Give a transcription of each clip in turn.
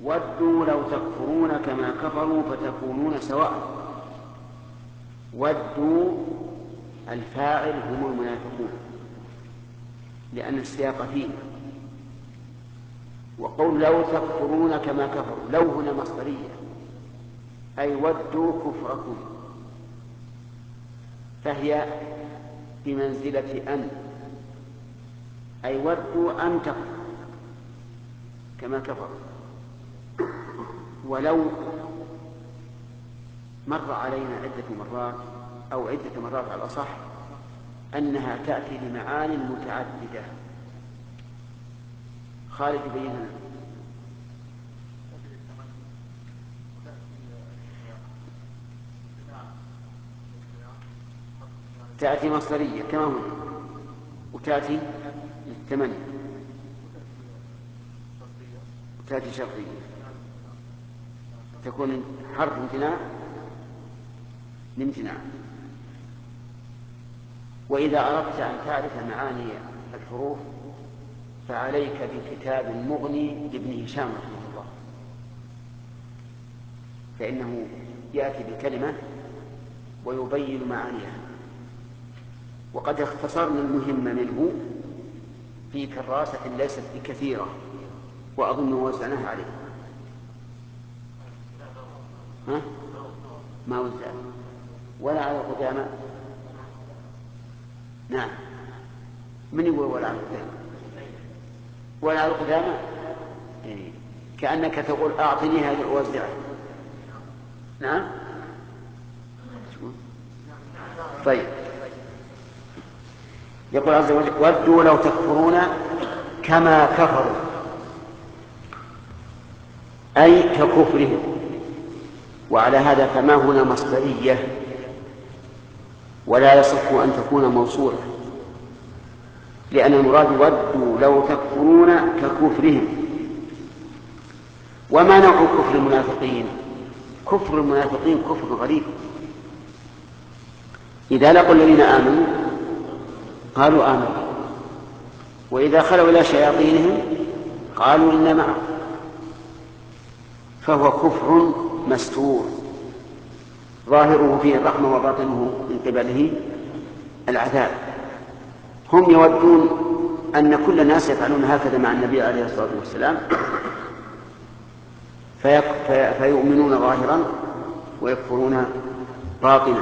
ودوا لو تكفرون كما كفروا فتكونون سواء. ودوا الفاعل هم المنافقون لأن السياق فيه. وقول لو تكفرون كما كفروا، لو هنا مصدرية أي ودوا كفركم، فهي بمنزلة أن، أي ودوا أن تكفروا كما كفروا. ولو مر علينا عدة مرات أو عدة مرات على الأصح أنها تأتي بمعان متعددة. خالد بينها. تأتي مصدرية كما هنا، وتأتي للثمانية، وتأتي شرطية، تكون حرف امتناع لامتناع. وإذا أردت أن تعرف معاني الحروف فعليك بكتاب المغني لابن هشام رحمه الله، فإنه يأتي بكلمة ويبين معانيها. وقد اختصرنا المهم منه في كراسة ليست بكثيرة، وأظن وزعناها عليه. ها؟ ما وزع ولا على القدامى. نعم، من يقول ولا على القدامى؟ ولا على القدامى، كأنك تقول أعطني هذه أوزعها. نعم. طيب، يقول عز وجل ودوا لو تكفرون كما كفروا، أي ككفرهم. وعلى هذا فما هنا مصدرية ولا يصح أن تكون موصولة، لأن المراد ودوا لو تكفرون ككفرهم. وما نوع كفر المنافقين؟ كفر المنافقين كفر غريب. إذا لقوا الذين آمنوا قالوا آمنوا، وإذا خلوا إلى شياطينهم قالوا إنا معكم، فهو كفر مستور ظاهره فيه الرحمة وباطنه من قبله العذاب. هم يودون أن كل الناس يفعلون هكذا مع النبي عليه الصلاة والسلام، فيؤمنون ظاهرا ويكفرون باطنا.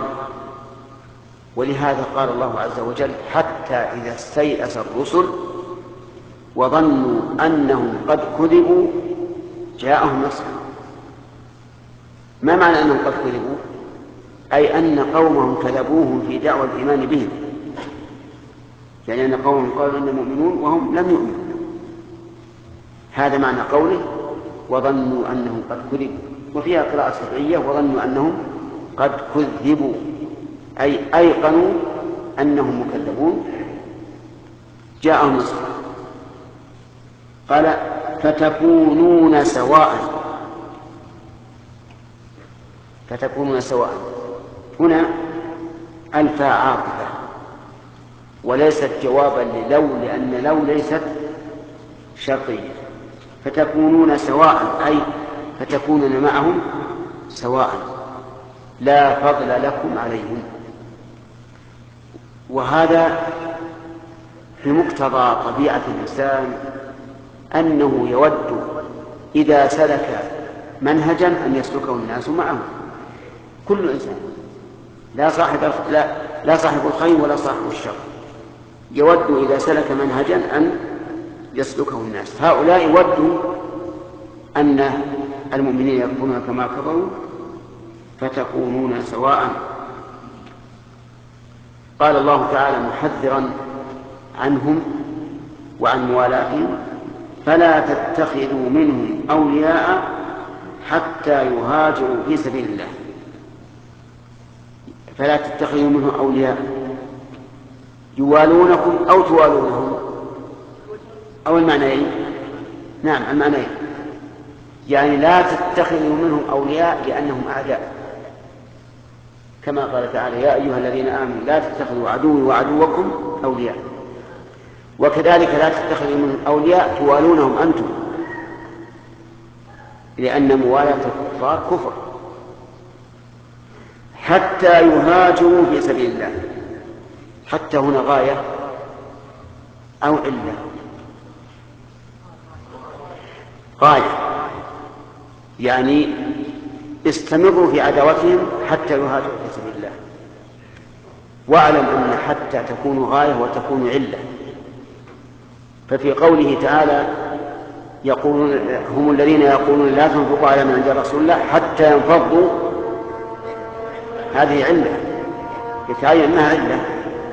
ولهذا قال الله عز وجل حتى إذا استيأس الرسل وظنوا أنهم قد كذبوا جاءهم نصرنا. ما معنى أنهم قد كذبوا؟ أي أن قومهم كذبوهم في دعوى الإيمان بهم، يعني أن قومهم قالوا إنهم مؤمنون وهم لم يؤمنوا. هذا معنى قوله وظنوا أنهم قد كذبوا. وفيها قراءة سبعية وظنوا أنهم قد كذبوا، أي أيقنوا أنهم مكذبون جاءهم نصر. قال فتكونون سواء. فتكونون سواء هنا الفاء عاطفة وليست جوابا للو، لأن لو ليست شرطية. فتكونون سواء أي فتكونون معهم سواء لا فضل لكم عليهم. وهذا في مقتضى طبيعة الإنسان أنه يود إذا سلك منهجا أن يسلكه الناس معه. كل إنسان لا صاحب الخير ولا صاحب الشر يود إذا سلك منهجا أن يسلكه الناس. هؤلاء ودوا أن المؤمنين يكفرون كما كفروا فتكونون سواء. قال الله تعالى محذرا عنهم وعن موالاتهم فلا تتخذوا منهم أولياء حتى يهاجروا في سبيل الله. فلا تتخذوا منهم أولياء يوالونكم أو توالونهم أو المعنيين. نعم المعنيين، يعني لا تتخذوا منهم أولياء لأنهم أعداء، كما قال تعالى يا أيها الذين آمنوا لا تتخذوا عدوي وعدوكم أولياء. وكذلك لا تتخذوا منهم أولياء توالونهم أنتم. لأن موالاة الكفار كفر. حتى يهاجروا في سبيل الله. حتى هنا غاية أو علة؟ غاية، يعني استمروا في عداوتهم حتى يهاجروا في سبيل الله. واعلم أن حتى تكون غاية وتكون علة. ففي قوله تعالى يقولون هم الذين يقولون لا تنفقوا على من عند رسول الله حتى ينفضوا، هذه علة يتعين أنها علة.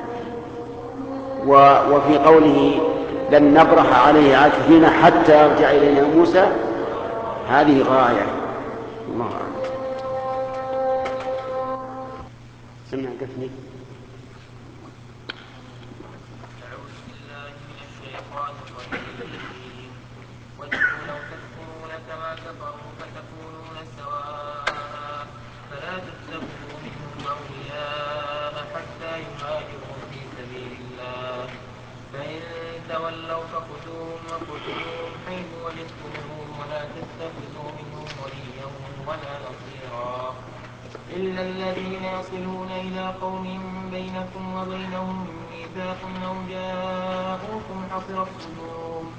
وفي قوله لن نبرح عليه عاكفين حتى يرجع إلينا موسى، هذه غاية. الله أعلم. سمع قفني. أعوذ بالله من الشيطان الرجيم. ودوا لو تكفرون كما كفروا فتكونون سواء فلا تتخذوا منهم أولياء حتى يهاجروا في سبيل الله فإن تولوا فخذوهم وقتلوهم حيث وجدتموهم ولا تتخذوا منهم وليا ولا نصيرا إلا الذين يصلون إلى قوم بينكم وبينهم ميثاق أو جاءوكم حصرت صدورهم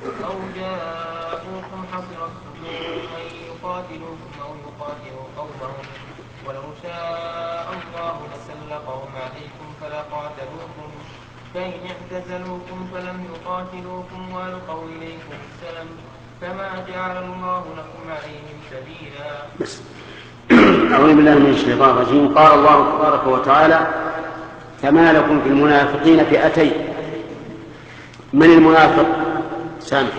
أن يقاتلوكم أو يقاتلوا قومهم ولو شاء الله لسلطهم عليكم فلقاتلوكم فإن اعتزلوكم فلم يقاتلوكم وألقوا إليكم السلم فما جعل الله لكم عليهم سبيلا. أعوذ بالله من الشيطان الرجيم. قال الله تبارك وتعالى فما لكم في المنافقين فئتين. من المنافق؟ سامح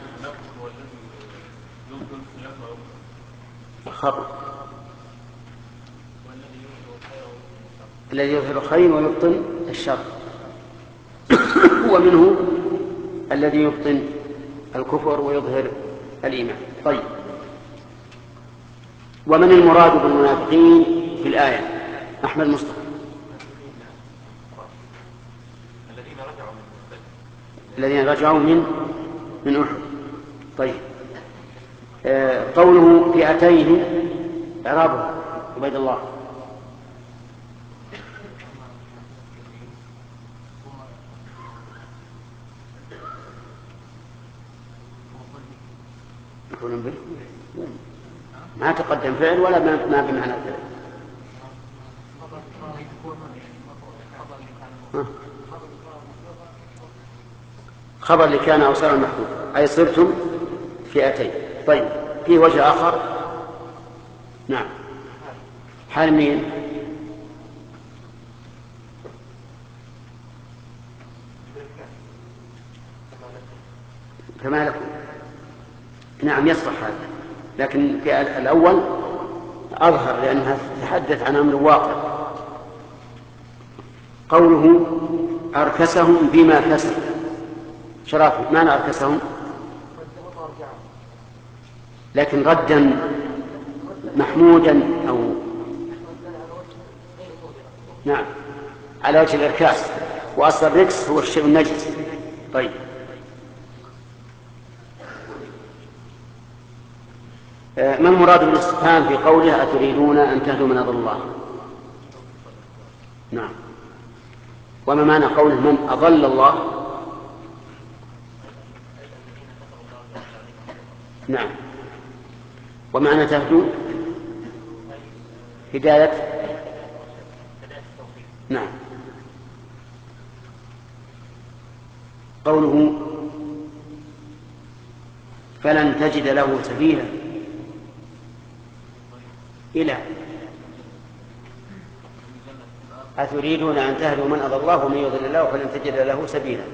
خطأ. الذي يظهر الخير ويبطن الشر، ومنه الذي يبطن الكفر ويظهر الإيمان. طيب، ومن المراد بالمنافقين في الآية؟ أحمد مصطفى. الذين رجعوا من أحد. طيب، قوله فئتين إعرابه عبيد الله. ما تقدم فعل ولا ما بمعنى الفعل. خبر لكان أو صار المحدود، أي صرتم فئتين. طيب، في وجه آخر. نعم، حال مين؟ فما لكم. نعم يصلح هذا، لكن في الأول أظهر لأنها تتحدث عن أمر واقع. قوله أركسهم بما كسب. شرافي، معنى أركسهم؟ لكن ردا محمودا أو نعم على وجه الإركاس، وأصل الركس هو الشيء النجس. طيب، ما المراد بالاستفهام في قوله أتريدون أن تهدوا من أضل الله؟ نعم، وما معنى قوله من أضل الله؟ نعم، ومعنى تهدوا هداية. نعم، قوله فلن تجد له سبيلا إلى أتريدون أن تهدوا من أضل الله ومن يضل الله فلن تجد له سبيلا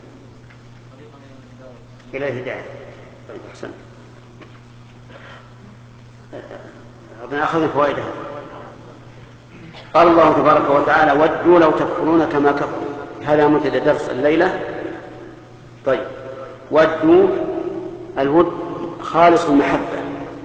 إلى الهداية. طيب، أحسن. أخذ فوائدها. قال الله تبارك وتعالى ودوا لو تكفرون كما كفروا. هذا منتدى درس الليلة. طيب، ودوا الود خالص المحبة،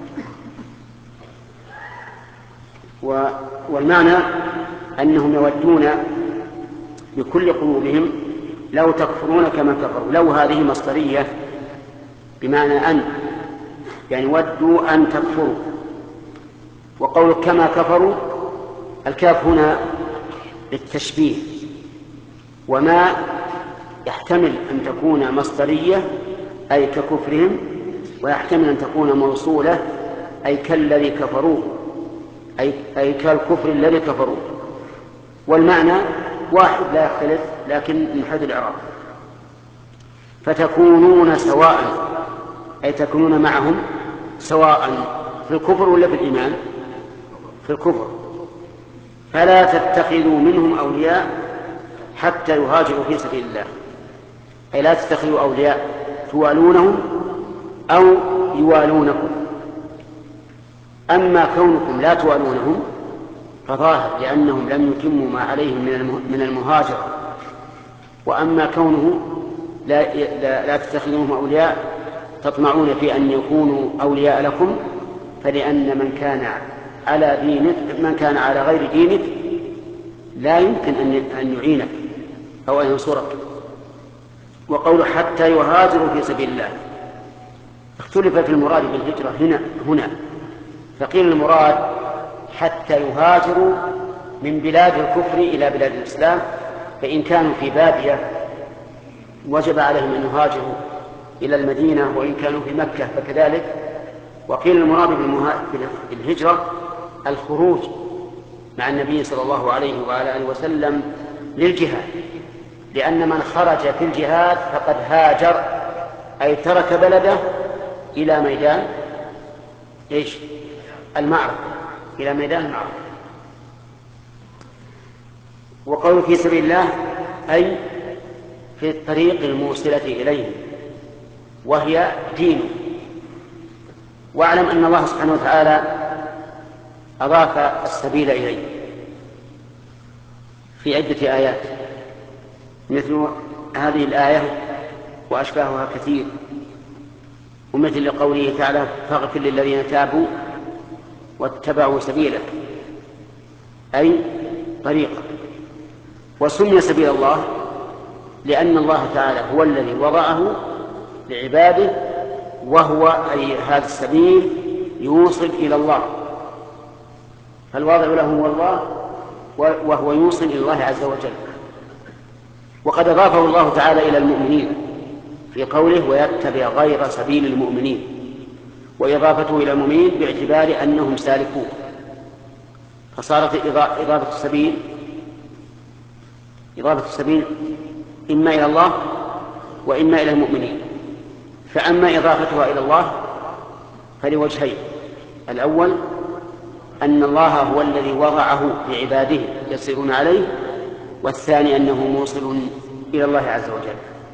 والمعنى أنهم يودون بكل قلوبهم لو تكفرون كما كفروا. لو هذه مصدرية بمعنى أن، يعني ودوا أن تكفروا. وقول كما كفروا، الكاف هنا للتشبيه، وما يحتمل أن تكون مصدرية أي ككفرهم، ويحتمل أن تكون موصولة أي كالذي كفروه، أي كالكفر الذي كفروه، والمعنى واحد لا يختلف، لكن من حيث الإعراب. فتكونون سواء أي تكونون معهم سواء في الكفر ولا في الإيمان؟ في الكفر. فلا تتخذوا منهم أولياء حتى يهاجروا في سبيل الله، أي لا تتخذوا أولياء توالونهم أو يوالونكم. أما كونكم لا توالونهم فظاهر، لأنهم لم يتموا ما عليهم من المهاجرة. وأما كونه لا تتخذوهم أولياء تطمعون في أن يكونوا أولياء لكم، فلأن من كان على غير دينك لا يمكن أن يعينك أو أن ينصرك. وقول حتى يهاجروا في سبيل الله اختلف في المراد بالهجرة هنا، فقيل المراد حتى يهاجروا من بلاد الكفر إلى بلاد الإسلام، فإن كانوا في بادية وجب عليهم أن يهاجروا إلى المدينة، وإن كانوا في مكة فكذلك. وقيل المراد بالهجرة الخروج مع النبي صلى الله عليه وعلى آله وسلم للجهاد، لأن من خرج في الجهاد فقد هاجر، أي ترك بلده إلى ميدان المعركة، إلى ميدان المعركة. وقول في سبيل الله أي في الطريق الموصلة إليه، وهي دينه. واعلم أن الله سبحانه وتعالى أضاف السبيل إليه في عدة آيات، مثل هذه الآية وأشباهها كثير، ومثل قوله تعالى فاغفر للذين تابوا واتبعوا سبيلك، أي طريقة. وسمي سبيل الله لأن الله تعالى هو الذي وضعه لعباده، وهو أي هذا السبيل يوصل إلى الله، فالواضع له هو الله، وهو يوصل إلى الله عز وجل. وقد أضافه الله تعالى إلى المؤمنين في قوله ويتبع غير سبيل المؤمنين، وإضافته إلى المؤمنين باعتبار أنهم سالكون، فصارت إضافة السبيل إما إلى الله وإما إلى المؤمنين. فأما إضافتها إلى الله فلوجهين: الأول أن الله هو الذي وضعه لعباده يسيرون عليه، والثاني أنه موصل إلى الله عز وجل.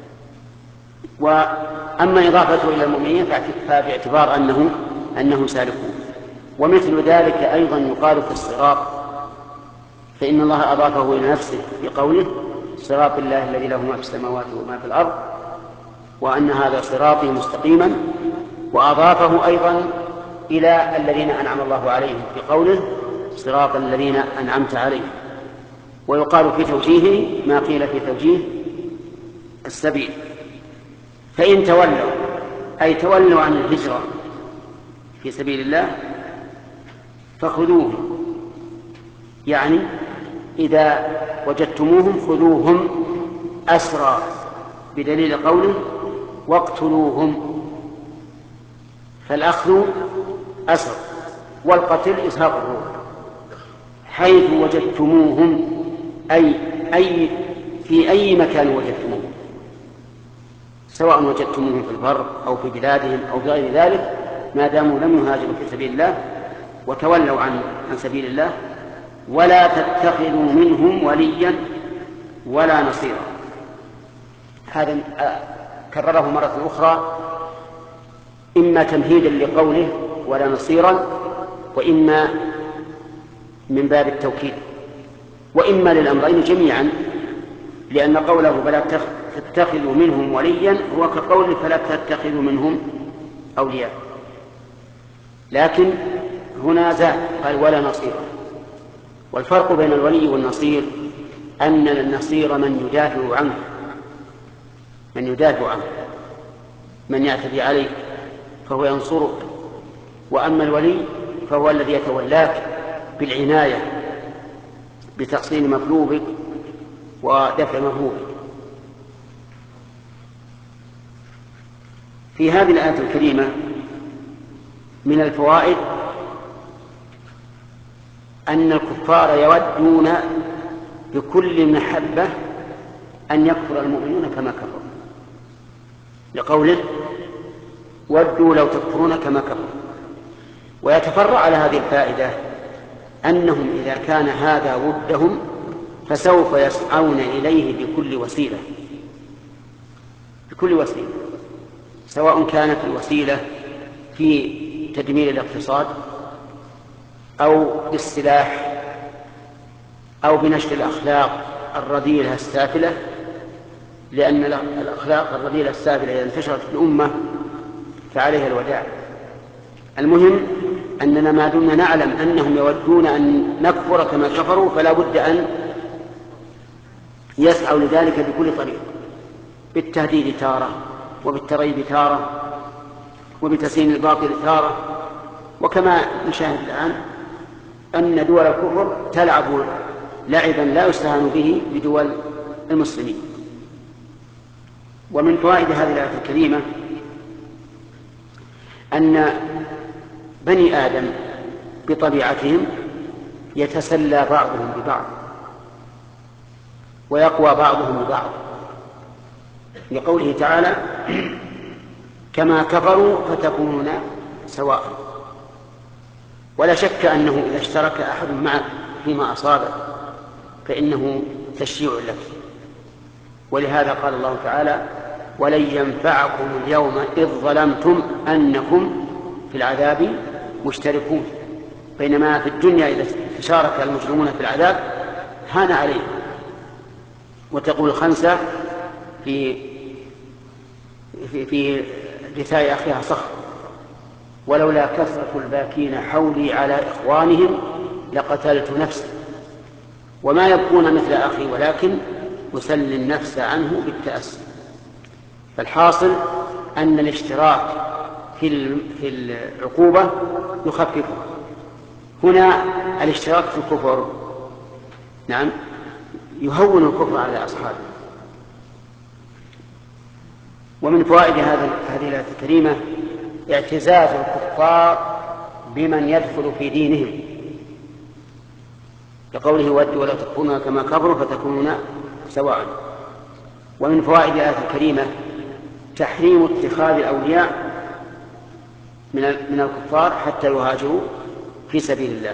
وأما إضافته إلى المؤمنين فباعتبار أنهم سالكون. ومثل ذلك أيضا يقال في الصراط، فإن الله أضافه إلى نفسه بقوله صراط الله الذي له ما في السماوات وما في الأرض، وأن هذا صراطي مستقيما. وأضافه أيضا إلى الذين أنعم الله عليهم بقوله صراط الذين أنعمت عليهم. ويقال في توجيهه ما قيل في توجيه السبيل. فإن تولوا أي تولوا عن الهجرة في سبيل الله فخذوهم، يعني إذا وجدتموهم خذوهم أسرى، بدليل قوله واقتلوهم، فالأخذ أسر والقتل إزهاق الروح. حيث وجدتموهم أي في أي مكان وجدتموهم، سواء وجدتموهم في البر أو في بلادهم أو في غير ذلك، ما داموا لم يهاجروا في سبيل الله وتولوا عن سبيل الله. ولا تتخذوا منهم وليا ولا نصيرا. هذا كرره مرة أخرى، إما تمهيدا لقوله ولا نصيرا، وإما من باب التوكيد، وإما للأمرين جميعا، لأن قوله فلا تتخذوا منهم وليا هو كقوله فلا تتخذوا منهم أولياء، لكن هنا زاد قال ولا نصيرا. والفرق بين الولي والنصير أن النصير من يدافع عنه، من يعتدي عليه فهو ينصرك وأما الولي فهو الذي يتولاك بالعناية بتحصيل مطلوبك ودفع مرهوبك. في هذه الآية الكريمة من الفوائد أن الكفار يودون بكل محبة أن يكفر المؤمنون كما كفروا، لقوله ودوا لو تكفرون كما كفروا. ويتفرع على هذه الفائدة أنهم إذا كان هذا ودهم فسوف يسعون إليه بكل وسيلة، سواء كانت الوسيلة في تدمير الاقتصاد أو بالسلاح أو بنشر الأخلاق الرذيلة السافلة، لأن الأخلاق الرذيلة السافلة إذا انتشرت في الأمة فعليها الوداع. المهم أننا ما دمنا نعلم أنهم يودون أن نكفر كما كفروا فلا بد أن يسعوا لذلك بكل طريق، بالتهديد تارة، وبالتريب تارة، وبتسيين الباطل تارة. وكما نشاهد الآن أن دول الكفر تلعب لعبا لا يستهان به بدول المسلمين. ومن فوائد هذه الآية الكريمة أن بني آدم بطبيعتهم يتسلى بعضهم ببعض ويقوى بعضهم ببعض، لقوله تعالى كما كفروا فتكونون سواء. ولا شك أنه إذا اشترك أحد معك فيما أصابه فإنه تشيع لك. ولهذا قال الله تعالى ولن ينفعكم اليوم إذ ظلمتم أنكم في العذاب مشتركون. بينما في الدنيا إذا تشارك المجرمون في العذاب هان عليهم. وتقول خنسة في رثاء أخيها صخر ولولا كثرة الباكين حولي على إخوانهم لقتلت نفسي وما يبقون مثل أخي ولكن أسلي النفس عنه بالتأسي. فالحاصل أن الاشتراك في العقوبة يخففها. هنا الاشتراك في الكفر نعم يهون الكفر على أصحابه. ومن فوائد هذه الآية الكريمة اعتزاز الكفار بمن يدخل في دينهم، كقوله ودوا ولا تكفرون كما كفروا فتكونون سواء. ومن فوائد الآية الكريمة تحريم اتخاذ الأولياء من الكفار حتى يهاجروا في سبيل الله،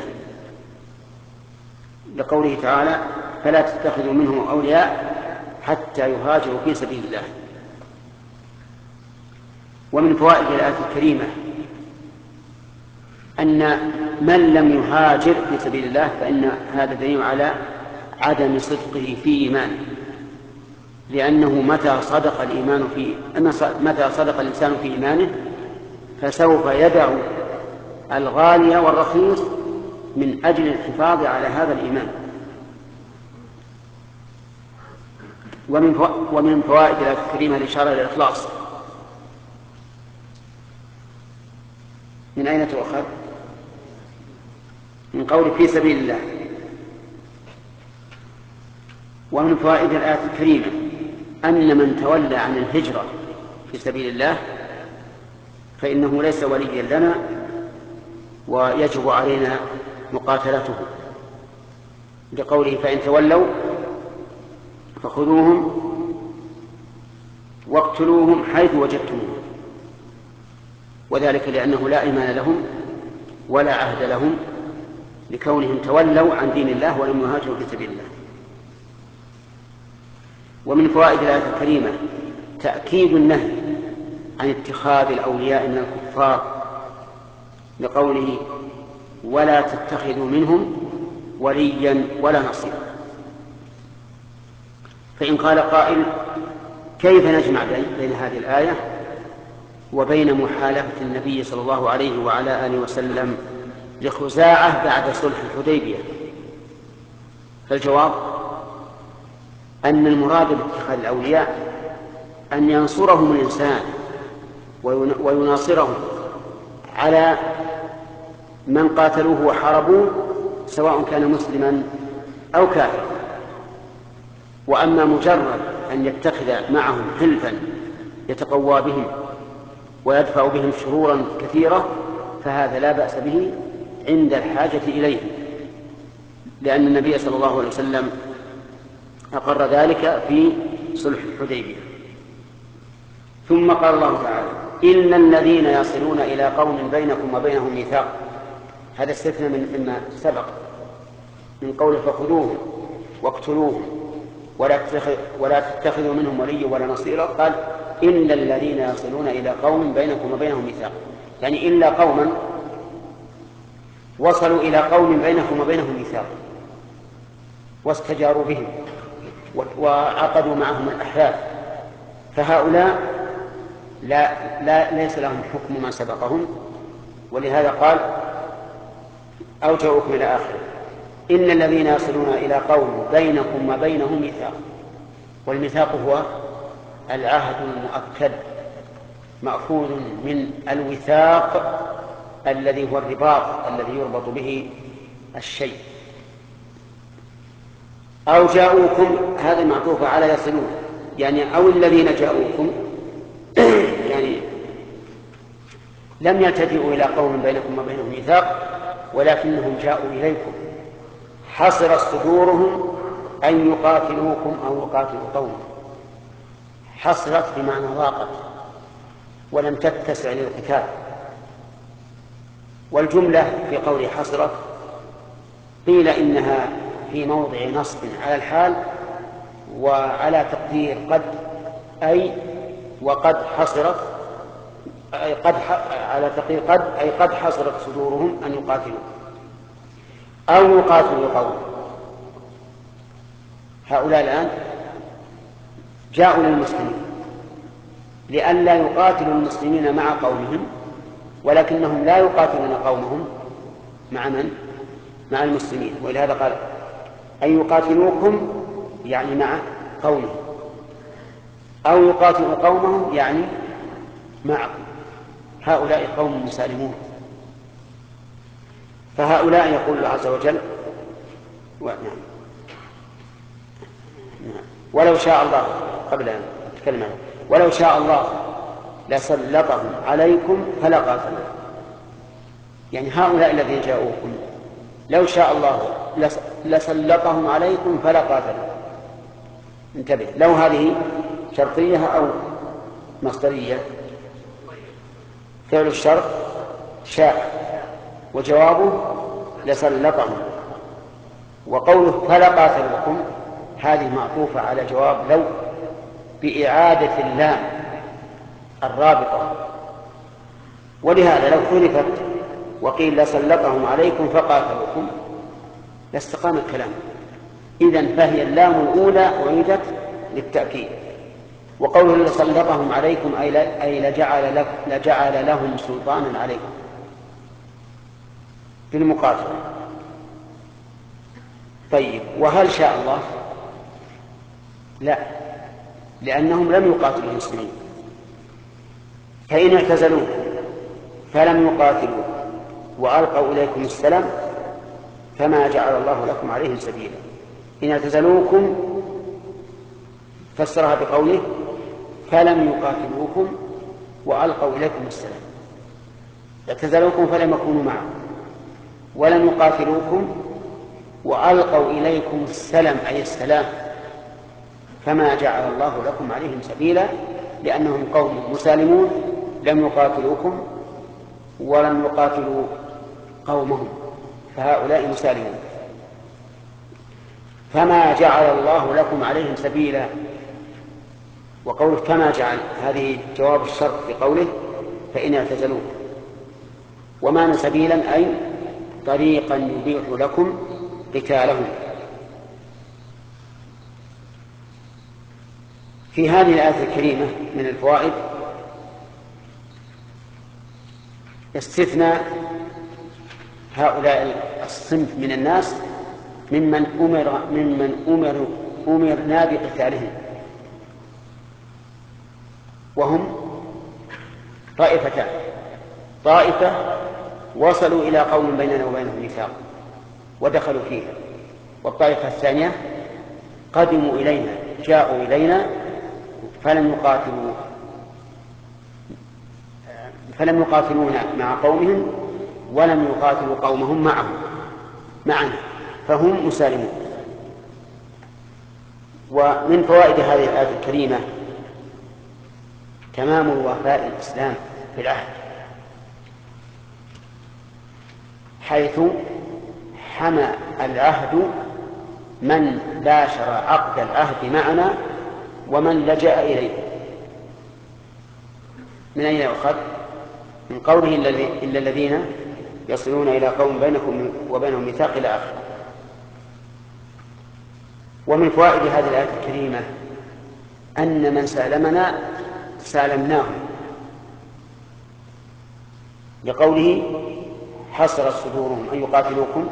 لقوله تعالى فلا تتخذوا منهم أولياء حتى يهاجروا في سبيل الله. ومن فوائد الآية الكريمة أن من لم يهاجر في سبيل الله فإن هذا دليل على عدم صدقه في إيمانه، لأنه متى صدق الإنسان في إيمانه فسوف يدع الغالي والرخيص من أجل الحفاظ على هذا الإيمان. ومن فوائد الآية الكريمة الإشارة إلى الإخلاص. من أين تؤخذ؟ من قول في سبيل الله. ومن فوائد الآية الكريمة أن من تولى عن الهجرة في سبيل الله فإنه ليس وليا لنا ويجب علينا مقاتلته، لقوله فإن تولوا فخذوهم واقتلوهم حيث وجدتموهم، وذلك لأنه لا إيمان لهم ولا عهد لهم لكونهم تولوا عن دين الله ولم يهاجروا في سبيل الله. ومن فوائد الآية الكريمة تأكيد النهي عن اتخاذ الأولياء من الكفار، لقوله ولا تتخذوا منهم وليا ولا نصيرا. فإن قال قائل كيف نجمع بين هذه الآية وبين محالفة النبي صلى الله عليه وعلى آله وسلم لخزاعة بعد صلح الحديبية؟ فالجواب أن المراد باتخاذ الأولياء أن ينصرهم الإنسان ويناصرهم على من قاتلوه وحاربوه سواء كان مسلما أو كافرا. وأما مجرد أن يتخذ معهم حلفا يتقوى بهم ويدفع بهم شرورا كثيرة فهذا لا بأس به عند الحاجة إليه، لأن النبي صلى الله عليه وسلم أقر ذلك في صلح الحديبية. ثم قال الله تعالى: إن الذين يصلون إلى قوم بينكم وبينهم ميثاق. هذا استثناء مما سبق من قوله فخذوهم واقتلوهم ولا تتخذوا منهم وليا ولا نصيرا. قال: إلا الذين يصلون إلى قوم بينكم وبينهم ميثاق، يعني إلا قوما وصلوا إلى قوم بينكم وبينهم ميثاق واستجاروا بهم وعقدوا معهم الأحلاف، فهؤلاء ليس لهم حكم ما سبقهم. ولهذا قال: أو جاءوكم إلى آخره. إن الذين يصلون إلى قوم بينكم وبينهم ميثاق، والميثاق هو العهد المؤكد مأخوذ من الوثاق الذي هو الرباط الذي يربط به الشيء. أو جاءوكم هذا معطوف على يصلون، يعني أو الذين جاءوكم يعني لم يلتجئوا إلى قوم بينكم وبينهم ميثاق ولكنهم جاءوا إليكم، حصرت صدورهم أن يقاتلوكم أو يقاتلوا قوم. حصرت بمعنى ضاقت ولم تتسع للقتال. والجملة في قول حصرت قيل إنها في موضع نصب على الحال وعلى تقدير قد، أي وقد حصرت، أي قد على تقدير قد، أي قد حصرت صدورهم أن يقاتلوا أو يقاتلوا قوم. هؤلاء الآن جاءوا للمسلمين لئلا يقاتلوا المسلمين مع قومهم، ولكنهم لا يقاتلون قومهم مع من؟ مع المسلمين. ولهذا قال: أن يقاتلوكم يعني مع قومهم، أو يقاتلوا قومهم يعني معكم. هؤلاء قوم مسالمون. فهؤلاء يقول الله عز وجل: ولو شاء الله، قبل أن أتكلم عنه، ولو شاء الله لسلطهم عليكم فلقاتلوا. يعني هؤلاء الذين جاءوكم لو شاء الله لسلطهم عليكم فلقاتلوا. انتبه، لو هذه شرطية أو مصدرية. فعل الشرط شاء وجوابه لسلطهم، وقوله فلقاتلوكم هذه معطوفة على جواب لو بإعادة اللام الرابطة. ولهذا لو حذفت وقيل لسلطهم عليكم فقاتلوكم لاستقام الكلام. إذن فهي اللام الأولى أعيدت للتأكيد. وقوله لسلطهم عليكم أي لجعل لهم سلطانا عليكم في المقاتلة. طيب، وهل شاء الله؟ لا، لأنهم لم يقاتلوا المسلمين. فإن اعتزلوكم فلم يقاتلوا وألقوا إليكم السلام فما جعل الله لكم عليهم سبيلا. إن اعتزلوكم فسرها بقوله فلم يقاتلوكم وألقوا إليكم السلام. اعتزلوكم فلم يكونوا معكم، ولم يقاتلوكم وألقوا إليكم السلام أي السلام، فما جعل الله لكم عليهم سبيلا، لأنهم قوم مسالمون لم يقاتلوكم ولم يقاتلوا قومهم، فهؤلاء مسالمون. فما جعل الله لكم عليهم سبيلا. وقوله فما جعل هذه جواب الشرط في قوله فإن اعتزلوكم. ومعنى سبيلا أي طريقا يبيح لكم قتالهم. في هذه الآية الكريمة من الفوائد استثناء هؤلاء الصنف من الناس ممن أمرنا بقتالهم، وهم طائفتان: طائفة وصلوا إلى قوم بيننا وبينهم ميثاق ودخلوا فيها. والطائفة الثانية قدموا إلينا، جاءوا إلينا فلم يقاتلونا مع قومهم ولم يقاتلوا قومهم معنا، فهم مسالمون. ومن فوائد هذه الآية الكريمة تمام وفاء الإسلام في العهد، حيث حمى العهد من باشر عقد العهد معنا ومن لجأ إليه. من أين يؤخذ؟ من قوله إلا الذين يصلون إلى قوم بينكم وبينهم ميثاق إلى آخره. ومن فوائد هذه الآية الكريمة أن من سالمنا سالمناه، لقوله حصرت صدورهم أن يقاتلوكم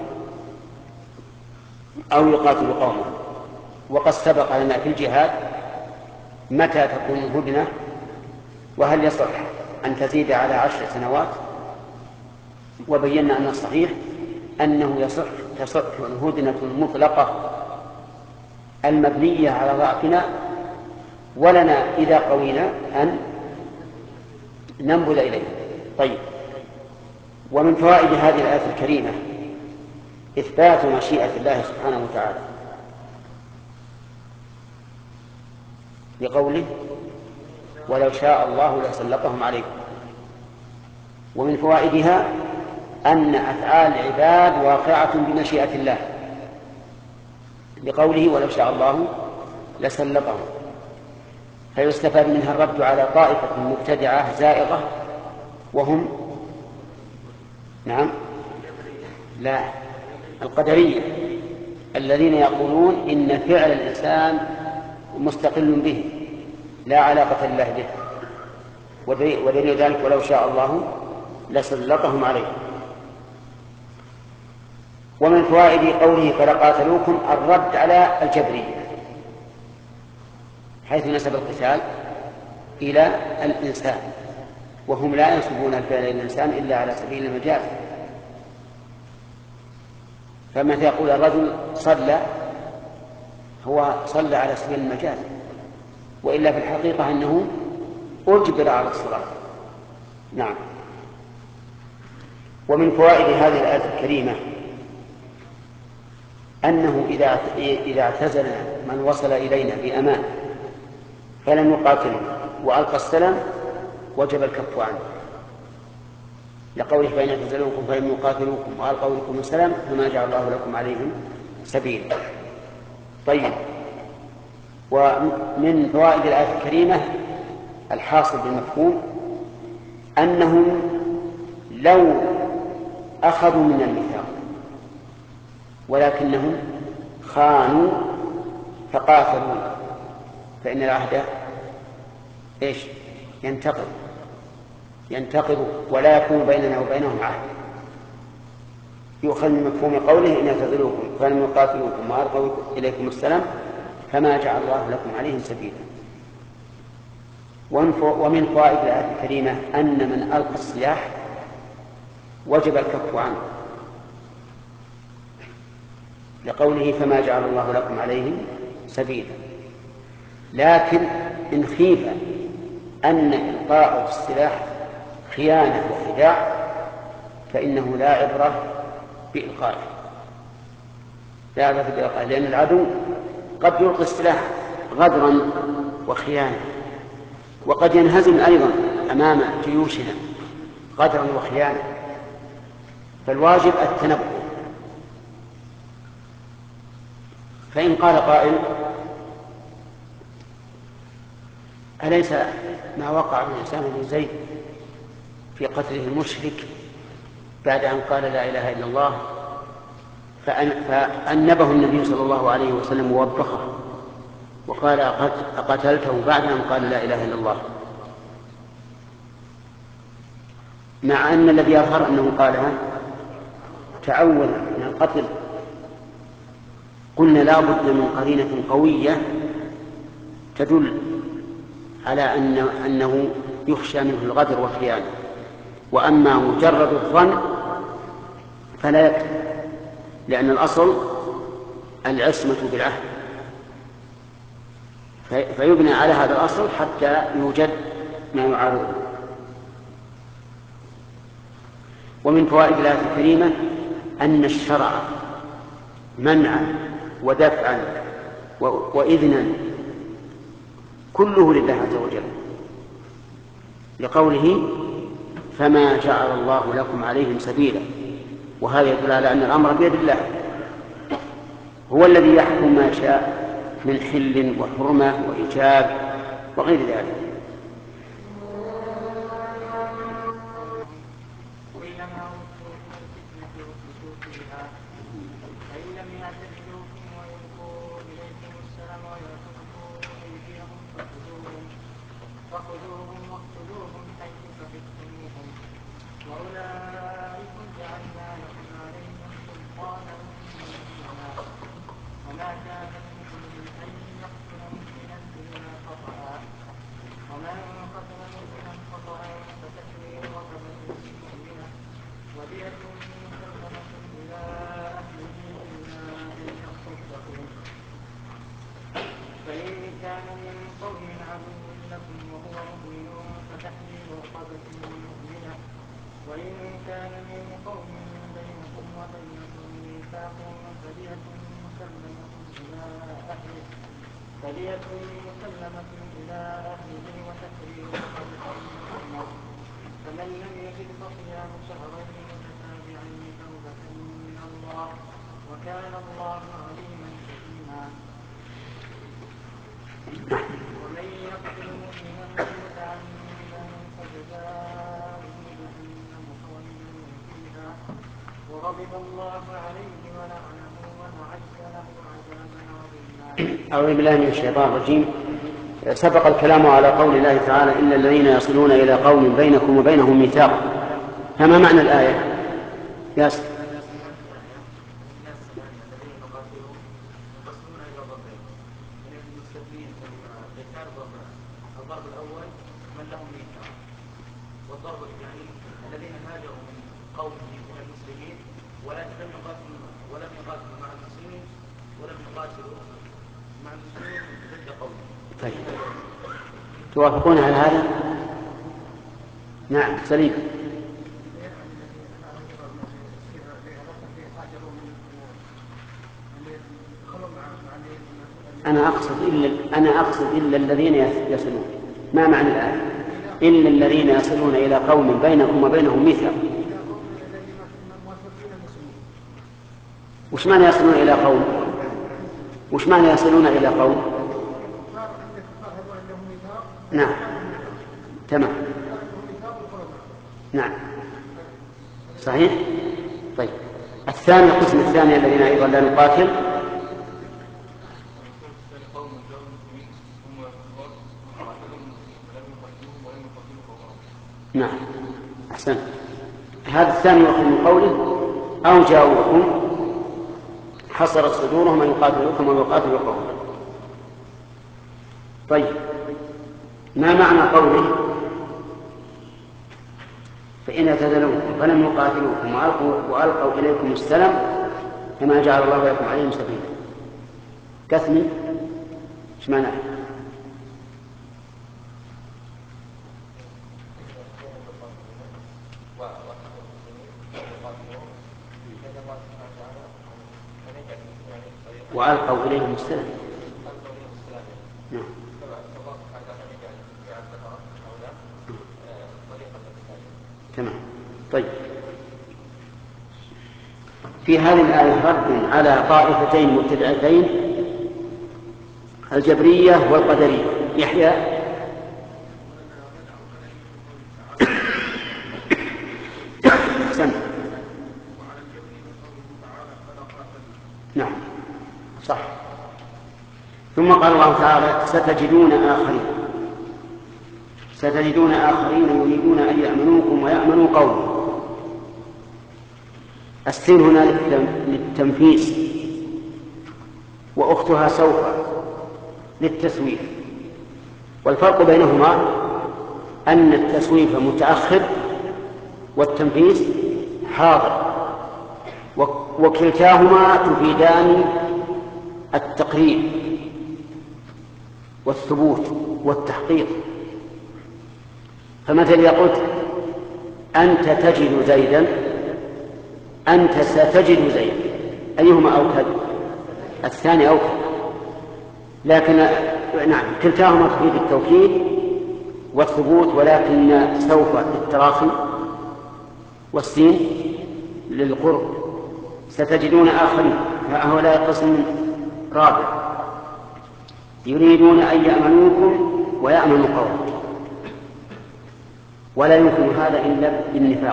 أو يقاتلوا قومهم. وقد سبق لنا في الجهاد متى تكون الهدنة، وهل يصح أن تزيد على 10 سنوات، وبينا أن الصحيح أنه تصح الهدنة المطلقة المبنية على ضعفنا، ولنا إذا قوينا أن ننبذ إليه. طيب، ومن فوائد هذه الآية الكريمة إثبات مشيئة الله سبحانه وتعالى، بقوله ولو شاء الله لسلطهم عليكم. ومن فوائدها أن أفعال العباد واقعة بمشيئة الله، بقوله ولو شاء الله لسلطهم، فيستفاد منها الرد على طائفة مبتدعة زائغة وهم القدرية الذين يقولون إن فعل الإنسان مستقل به لا علاقة الله به، ودليل ذلك ولو شاء الله لسلطهم عليه. ومن فوائد قوله فلقاتلوكم الرد على الجبرية، حيث نسب القتال إلى الإنسان، وهم لا ينسبون الفعل إلى الإنسان إلا على سبيل المجاز. فمتى يقول الرجل صلى، هو صلى على سبيل المجاز، وإلا في الحقيقة أنه أجبر على الصلاة. نعم. ومن فوائد هذه الآية الكريمة أنه إذا اعتزلنا من وصل إلينا بأمان فلم يقاتلنا وألقى السلام وجب الكف عنه، لقوله فإن اعتزلوكم فلم يقاتلوكم وألقوا لكم السلام فما جعل الله لكم عليهم سبيلا. طيب، ومن فوائد الآية الكريمة الحاصل بالمفهوم أنهم لو أخذوا من الميثاق ولكنهم خانوا فقاتلوا فإن العهد ينتقض ولا يكون بيننا وبينهم عهد. يؤخذ من مفهوم قوله إن اعتزلوكم فلم يقاتلوكم وألقوا إليكم السلام فما جعل الله لكم عليهم سبيلا. ومن فوائد الآية الكريمة أن من ألقى السلاح وجب الكف عنه، لقوله فما جعل الله لكم عليهم سبيلا. لكن إن خيف أن إلقاء السلاح خيانة وخداع فإنه لا عبرة بإلقائه، لأن العدو قد يلقي السلاح غدرا وخيانة، وقد ينهزم أيضا أمام جيوشنا غدرا وخيانة، فالواجب التنبه. فإن قال قائل أليس ما وقع من أسامة بن زيد في قتله المشرك بعد أن قال لا إله إلا الله فأنبه النبي صلى الله عليه وسلم ووبخه وقال أقتلته بعد أن قال لا إله إلا الله، مع أن الذي يظهر أنه قالها تعوذ من القتل. قلنا لا بد من قرينة قوية تدل على أنه يخشى منه الغدر والخيانة. وأما مجرد الظن فلا يكفي، لأن الأصل العصمة بالعهد، فيبنى على هذا الأصل حتى يوجد ما يعارضه. ومن فوائد الآية الكريمة أن الشرع منعا ودفعا وإذنا كله لله عز وجل، لقوله فما جعل الله لكم عليهم سبيلا، وهذا يدل على أن الأمر بيد الله، هو الذي يحكم ما شاء من حل وحرمة وإيجاب وغير ذلك. أعوذ بالله من الشيطان الرجيم. سبق الكلام على قول الله تعالى إلا الذين يصلون إلى قوم بينكم وبينهم ميثاق، فما معنى الآية؟ ياسر. الضرب الأول من لهم ميثاق، والضرب الثاني الذين هاجروا من قومهم إلى المسلمين ولم يقاتلوا مع المسلمين ولم يقاتلوا مع المسلمين ضد قومهم. طيب، توافقون على هذا؟ نعم سليم. أنا أقصد إلا الذين يصلون. ما معنى الآية؟ إلا الذين يصلون إلى قوم بينكم وبينهم ميثاق. وش معنى يصلون إلى قوم؟ وش معنى يصلون إلى قوم؟ نعم تمام، نعم صحيح. طيب الثاني، القسم الثاني الذين أيضا لا نقاتل. نعم أحسن. هذا الثاني يؤخذ من قوله أو جاءوكم حصرت صدورهم أن يقاتلوكم ويقاتلوا قوم. طيب ما معنى قوله فإن اعتزلوكم فلم يقاتلوكم وألقوا إليكم السلم فما جعل الله لكم عليهم سبيلا؟ كثني ايش معناه؟ وألقوا إليهم السلام. نعم. تمام. طيب في هذه الآية رد على طائفتين مبتدعتين، الجبرية والقدرية. يحيى. نعم صح. ثم قال الله تعالى ستجدون آخرين يريدون أن يأمنوكم ويأمنوا قومهم. السين هنا للتنفيس، وأختها سوف للتسويف. والفرق بينهما أن التسويف متأخر والتنفيس حاضر. وكلتاهما تفيدان التقرير والثبوت والتحقيق. فمثلا إذا قلت أنت تجد زيدا، أنت ستجد زيدا، أيهما أوكد؟ الثاني أوكد. لكن نعم كلتاهما تفيد التوكيد والثبوت، ولكن سوف للتراخي والسين للقرب. ستجدون آخرين، فهؤلاء قسم رابع يريدون أن يأمنوكم ويأمنوا قومكم، ولا يمكن هذا إلا بالنفاق.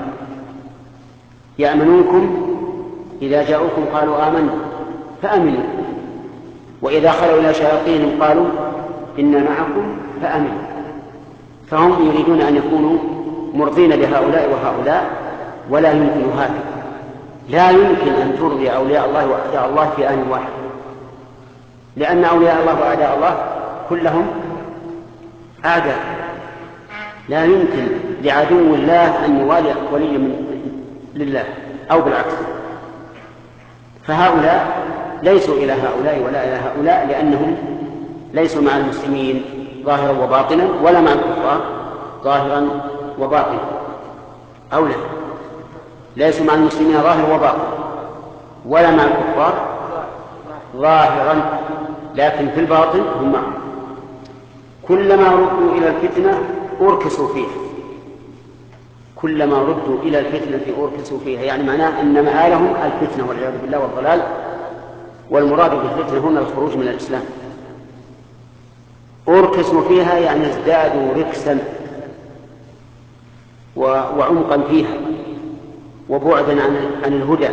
يأمنوكم إذا جاءوكم قالوا آمنا فأمنوا، وإذا خلوا إلى شياطينهم قالوا إنا معكم فأمنوا. فهم يريدون أن يكونوا مرضين لهؤلاء وهؤلاء، ولا يمكن هذا. لا يمكن أن ترضي أولياء الله وأعداء الله في آن واحد، لأن أولياء الله وأعداء الله كلهم أعداء. لا يمكن لعدو الله أن يوالي ولي لله أو بالعكس. فهؤلاء ليسوا إلى هؤلاء ولا إلى هؤلاء، لأنهم ليسوا مع المسلمين ظاهرا وباطنا، ولا مع الكفار ظاهرا وباطنا. أولا ليسوا مع المسلمين ظاهرا وباطنا، ولا مع الكفار ظاهرا، لكن في الباطن هم معهم. كلما ردوا إلى الفتنة أركسوا فيها، كلما ردوا إلى الفتنة أركسوا فيها، يعني معناه أن مآلهم الفتنة والعياذ بالله والضلال، والمراد بالفتنة هنا الخروج من الإسلام. أركسوا فيها يعني ازدادوا ركسا وعمقا فيها وبعدا عن الهدى.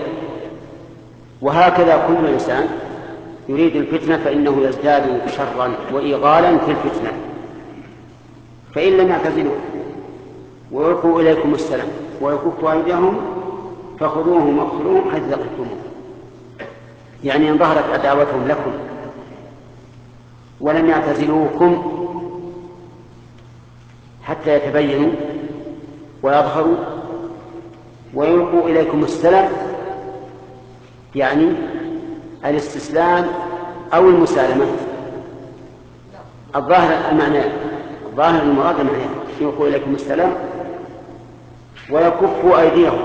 وهكذا كل إنسان يريد الفتنة فإنه يزداد شرا وإيغالا في الفتنة. فإن لم يعتزلوا ويلقوا إليكم السلام ويكفوا أيديهم فخذوهم واقتلوهم حيث ثقفتموهم، يعني إن ظهرت عداوتهم لكم ولم يعتزلوكم حتى يتبينوا ويظهروا ويلقوا إليكم السلام، يعني الاستسلام أو المسالمة. الظاهر المعنى، الظاهر المراد معناه يلقوا إليكم السلام ويكفوا أيديهم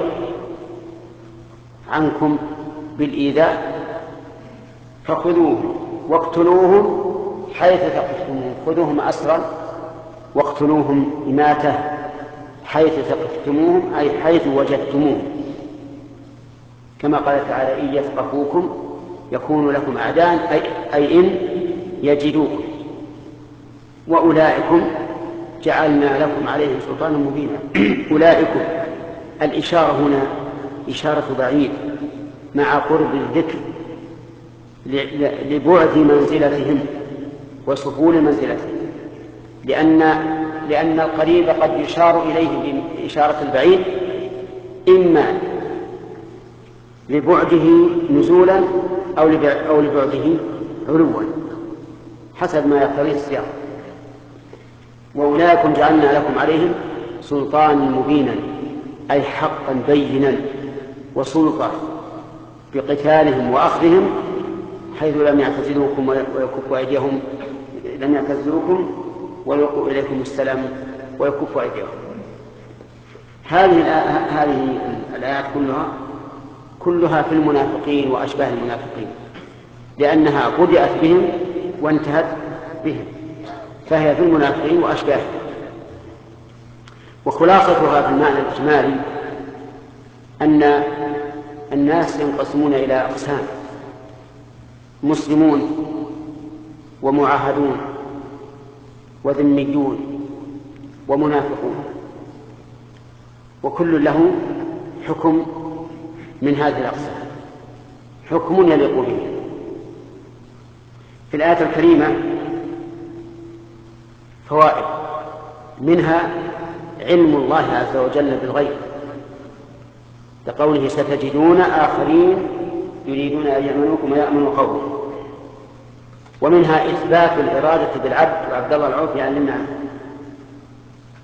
عنكم بالإيذاء، فخذوهم واقتلوهم حيث ثقفتموهم. خذوهم أسرا واقتلوهم إماتة حيث ثقفتموهم، أي حيث وجدتموهم، كما قال تعالى إن يثقفوكم يكونوا لكم أعداء، أي إن يجدوكم. وأولئكم جعلنا لكم عليهم سلطانا مبينا. أولئكم الإشارة هنا إشارة بعيد مع قرب الذكر لبعد منزلتهم وسهول منزلتهم، لأن القريب قد يشار إليه بإشارة البعيد إما لبعده نزولا أو لبعده علوا حسب ما يقتضيه السياق. وأولئكم جعلنا لكم عليهم سلطانا مبينا، أي حقا بينا وسلطة بقتالهم وأخذهم حيث لم يعتزلوكم ويكفوا أيديهم، لم يعتزلوكم ويلقوا إليكم السلام ويكفوا أيديهم. هذه الآيات كلها في المنافقين وأشباه المنافقين، لأنها بدأت بهم وانتهت بهم، فهي في المنافقين وأشباههم. وخلاصتها في المعنى الإجمالي أن الناس ينقسمون إلى أقسام: مسلمون ومعاهدون وذميون ومنافقون، وكل له حكم من هذه الأقسام، حكم يليق به. في الآية الكريمة فوائد، منها علم الله عز وجل بالغيب لقوله ستجدون آخرين يريدون أن يأمنوكم ويأمنوا قومكم. ومنها إثبات الإرادة بالعبد، وعبد الله العوفي يعلمنا عنه.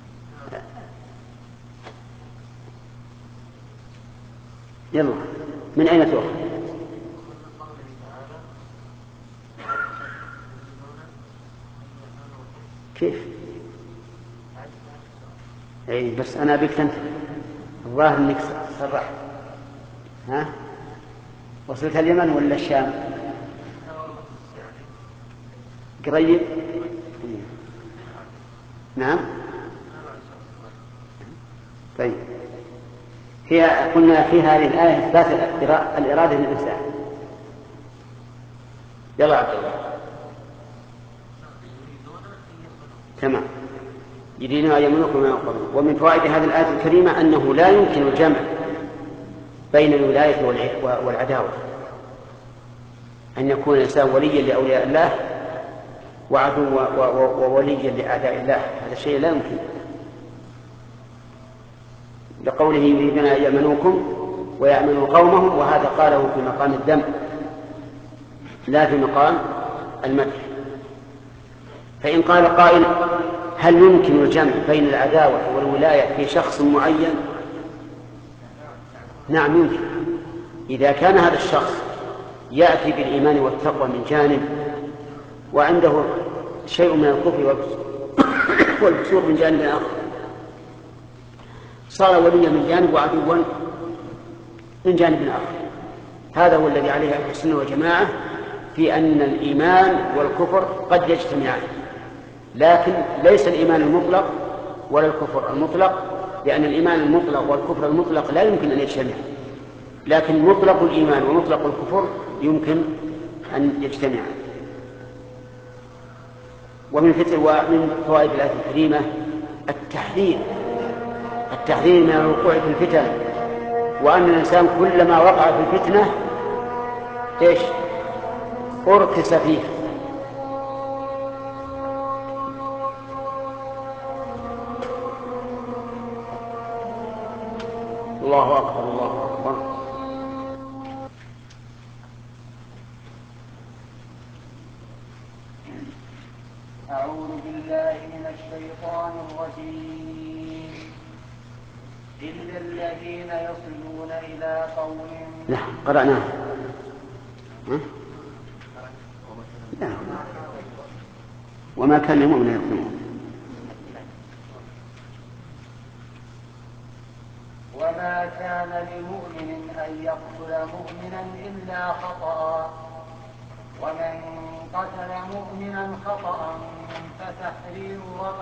يلا من أين تؤخذ؟ كيف؟ أي بس أنا أبيك تنتبه، الظاهر أنك سرحت. ها؟ وصلت اليمن ولا الشام؟ قريب؟ نعم. طيب، قلنا في هذه الآية إثبات الإرادة للإنسان. يلا عبد الله. تمام. يريدون أن يمنعكم ما ينقضون. ومن فوائد هذه الآية الكريمة أنه لا يمكن الجمع بين الولاية والعداوة، أن يكون الإنسان وليا لأولياء الله وعدو ووليا لأعداء الله، هذا الشيء لا يمكن، لقوله يريدون أن يأمنوكم ويأمنوا قومهم، وهذا قاله في مقام الذم لا في مقام المدح. فإن قال قائل هل يمكن الجمع بين العداوة والولاية في شخص معين؟ نعم يمكن، إذا كان هذا الشخص يأتي بالإيمان والتقوى من جانب وعنده شيء من الكفر والفسوق من جانب آخر، صار وليا من جانب وعدوا من جانب آخر. هذا هو الذي عليه أهل السنة والجماعة في أن الإيمان والكفر قد يجتمعان، لكن ليس الإيمان المطلق ولا الكفر المطلق، لأن الإيمان المطلق والكفر المطلق لا يمكن أن يجتمع، لكن مطلق الإيمان ومطلق الكفر يمكن أن يجتمعا. ومن فوائد الآية الكريمة التحذير من الوقوع في الفتن، وأن الإنسان كلما وقع في الفتنة أركس فيه. الله أكبر الله أكبر. أعوذ بالله من الشيطان الرجيم. إلا الذين يصلون إلى قوم. لا قرأناه. وما كان لمؤمن يقتلون. وما كان لمؤمن أن يقتل مؤمنا إلا خطأ، ومن قتل مؤمنا خطأ فتحرير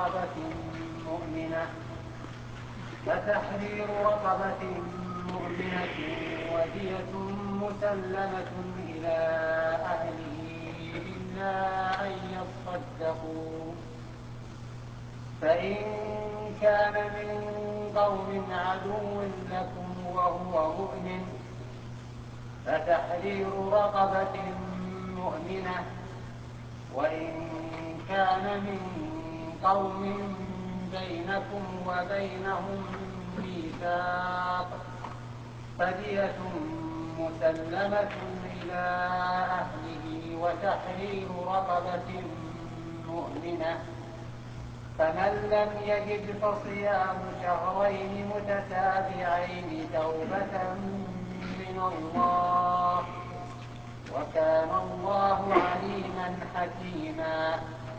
رقبة مؤمنة ودية مسلمة إلى أهله إلا أن يصدقوا، فإن كان من قوم عدو لكم وهو مؤمن فتحرير رقبة مؤمنة، وإن كان من قوم بينكم وبينهم ميثاق فدية مسلمة إلى أهله وتحرير رقبة مؤمنة، فمن لم يجد فصيام شهرين متتابعين توبة من الله، وكان الله عليما حكيما.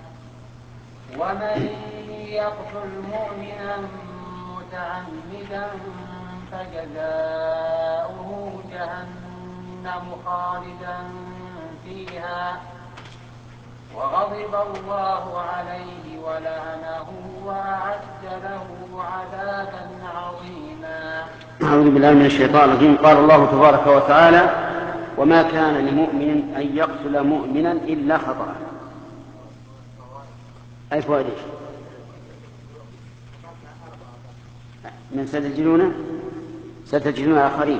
ومن يقتل مؤمنا متعمدا فجزاؤه جهنم خالدا فيها وغضب الله عليه ولعنه وأعد له عذابا عظيما. أعوذ بالله من الشيطان الرجيم. قال الله تبارك وتعالى: وما كان لمؤمن أن يقتل مؤمنا إلا خطأ. أي فوائد من ستجدون آخرين.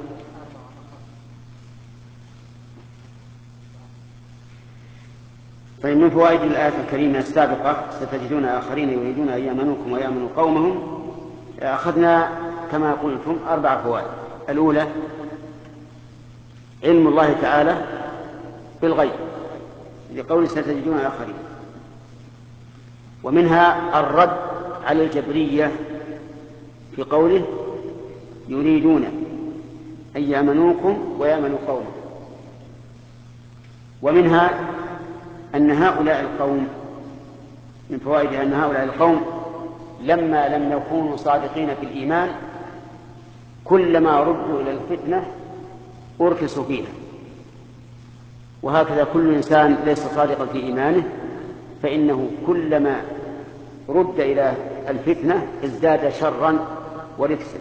طيب، من فوائد الآية الكريمة السابقة ستجدون آخرين يريدون أن يأمنوكم ويأمنوا قومهم، أخذنا كما قلتم 4 فوائد. الأولى علم الله تعالى بالغيب لقول ستجدون آخرين، ومنها الرد على الجبرية في قوله يريدون أن يأمنوكم ويأمنوا قومكم. ومنها أن هؤلاء القوم، من فوائدها أن هؤلاء القوم لما لم يكونوا صادقين في الإيمان كلما ردوا إلى الفتنة أركسوا فيها. وهكذا كل إنسان ليس صادقا في إيمانه فإنه كلما رد إلى الفتنة ازداد شرا وركسا.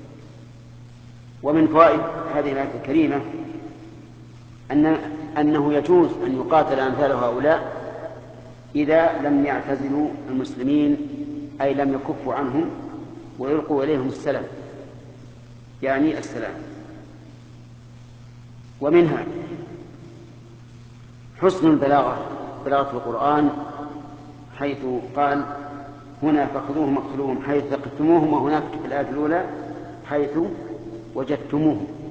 ومن فوائد هذه الآية الكريمة أنه يجوز أن يقاتل أمثال هؤلاء إذا لم يعتزلوا المسلمين، أي لم يكفوا عنهم ويلقوا إليهم السلام، يعني السلام. ومنها حسن البلاغة، بلاغة القرآن، حيث قال هنا فخذوهم واقتلوهم حيث ثقفتموهم، وهناك في الآية الأولى حيث وجدتموهم.